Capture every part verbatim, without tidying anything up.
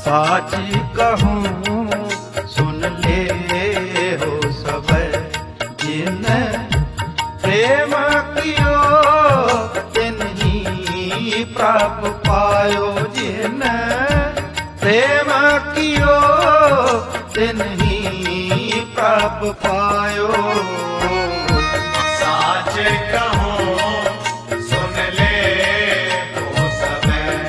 साची कहूँ सुन ले हो सब, जिन प्रेम कियो तिन्ही प्राप पायो, जिन प्रेम कियो तिन्ही प्राप पायो। साच कहूँ सुन ले हो सब,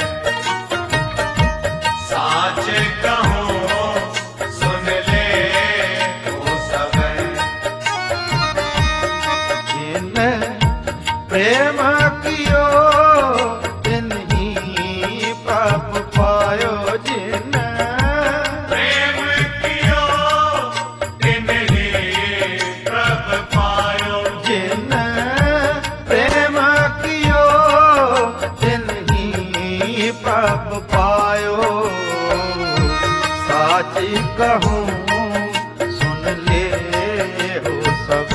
साच कहूँ सुन ले हो सब, जिन प्रेम कियो तिन्ही प्राप पायो, जिन प्रेम कियो तिन्ही प्रभ पायो, जिन प्रेम कियो तिन्ही प्राप पायो। साची कहूँ सुन ले हो सब,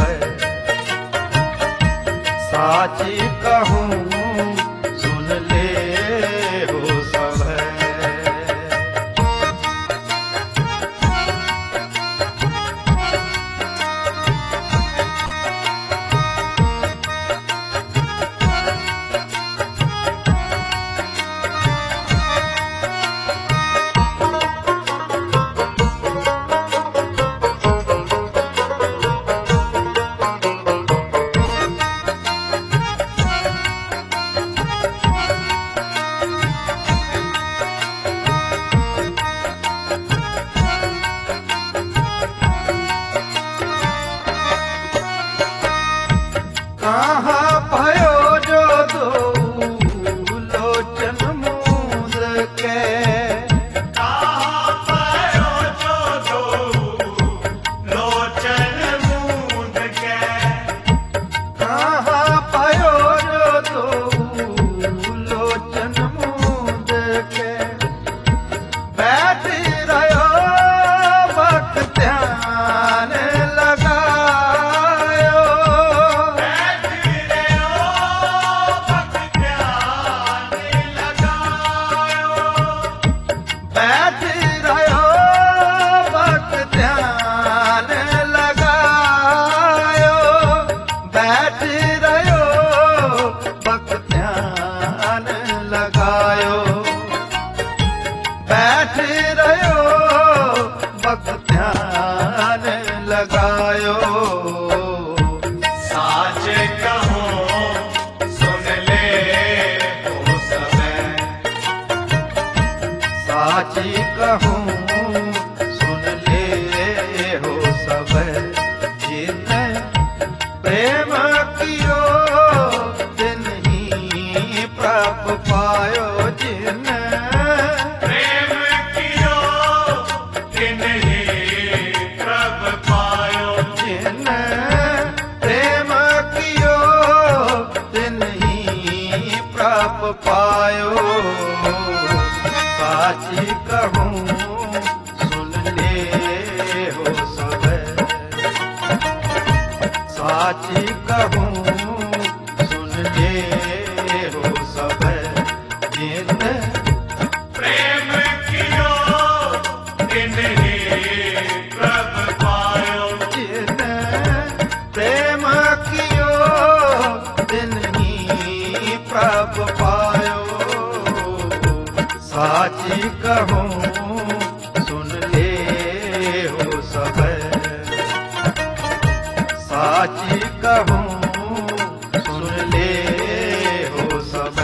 साची कहूँ सुन ले हो सब। कहाँ भयो जो दो लोचन मूंद के, कहाँ पायो जो दो लोचन मूंद के, कहाँ भयो जो दो लोचन मूंद के। बैठ रहो वक्त ध्यान लगायो, बैठ रहो भक्त ध्यान लगायो, बैठ रहो वक्त ध्यान लगायो, बैठ रहो वक्त ध्यान लगायो, बैठ रहो वक्त ध्यान लगायो। साच कहूँ सुन ले हो सब, साची कहूँ सुन ले हो सब, जिन प्रेम कियो तिन्ही प्राप पायो, जिन प्रेम कियो तिन्ही प्रभ पायो, जिन प्रेम कियो तिन्ही प्राप पायो। साची कहूँ सुन ले हो सब, साची कहूँ सुन ले हो सब, जिन प्रेम कियो तिन्ही प्रभ पायो, जिन प्रेम कियो तिन्ही प्राप पायो। साची कहूँ सुन ले हो सब, साची कहूँ सुन ले हो सब।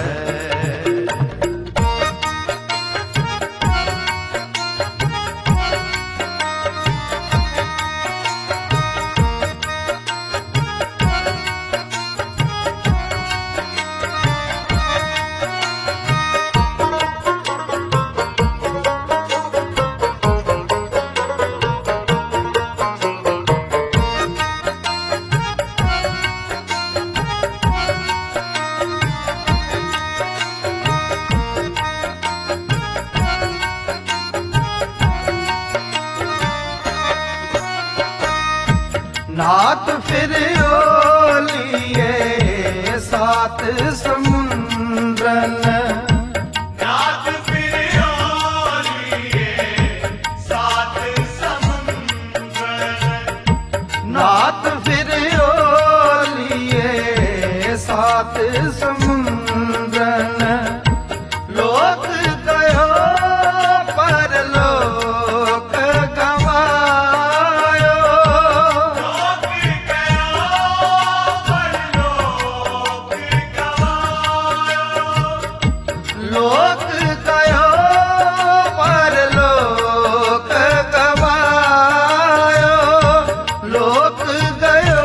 नाथ फिर ओलिए सात समुंद्रन, नाथ फिर ओलिए लोक गयो परलोक गवायो, लोक गयो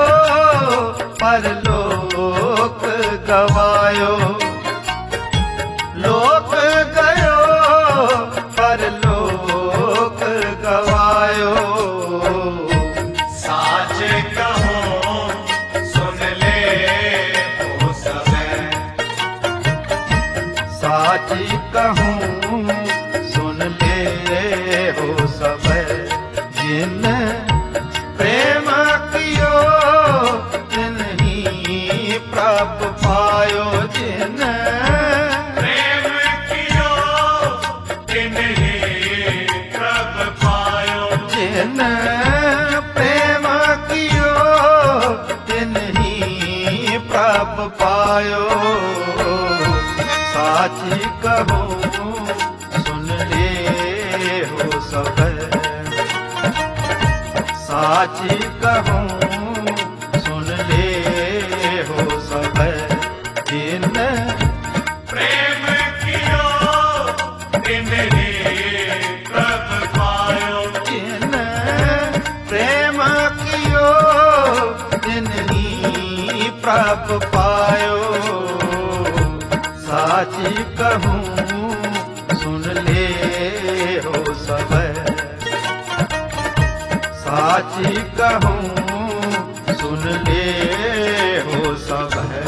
परलोक गवायो, लोक गयो परलोक गवायो। साच कहूं सुन ले हो सबे, साची कहूँ सुन ले हो सबे, जिन प्रेम कियो तिन्ही प्रभ पायो, जिन प्रेम कियो तिन्ही प्रभ पायो, जिन प्रेम कियो तिन्ही प्रभ पायो। साची कहूँ सुन ले हो सबे, साची कहूँ सुन ले हो सबे, जिन प्रेम कियो तिन्ही प्रभ पायो, जिन प्रेम कियो तिन्ही प्रभ पायो। साची कहूँ सुन ले हो सबे, साची कहूँ सुन ले हो सबे।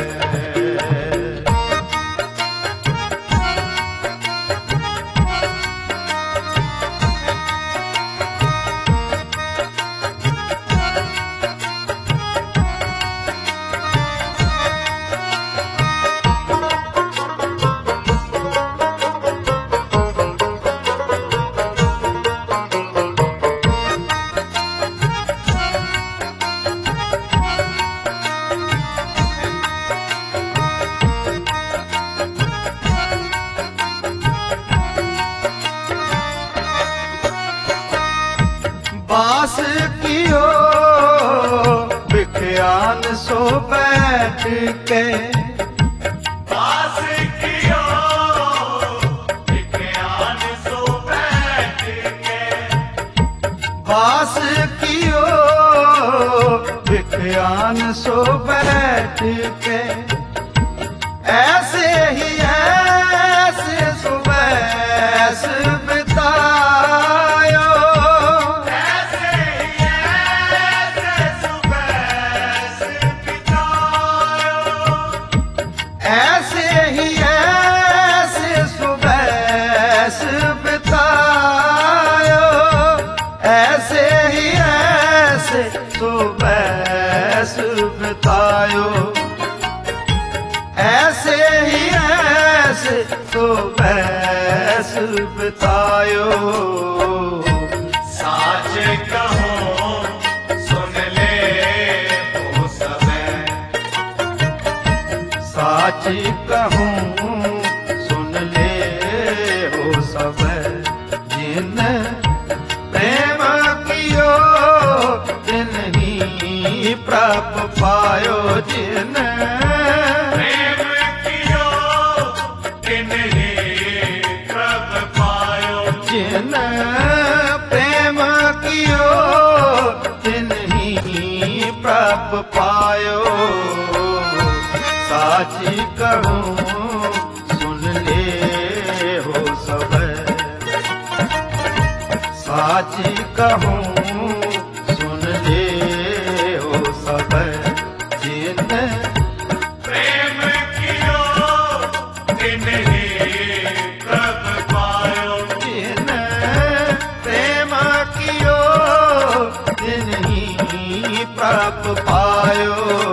बास कियो विख्यान सो बैठ के, बास कियो विज्ञान सो बैठ के, बास कियो विख्यान सो बैठ के, ऐसे ही ऐसे सुबह बितायो, ऐसे ही ऐसे सुबह बितायो, ऐसे ही ऐसे सुबह बितायो, ऐसे ही ऐसे सुबह बितायो, ऐसे ही ऐसे सुबह बितायो। साच कहूं सुन ले हो सबे, साची कहूँ सुन ले हो सबे, जिन प्रेम कियो तिन्ही प्रभ पायो, जिन प्रेम कियो तिन्ही प्रभ पायो, जिन प्रेम कियो तिन्ही प्रभ पायो। साची कहूँ सुन ले हो सबे, साची कहूँ सुन ले हो सबे, जिन प्रेम कियो तिन्ही प्रभ पायो, जिन प्रेम कियो तिन्ही प्रभ पायो।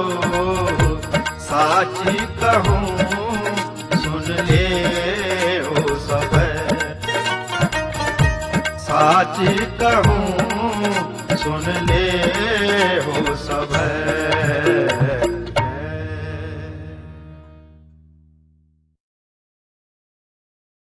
साची कहूँ सुन ले हो सबे, साची कहूँ सुन ले हो सबे।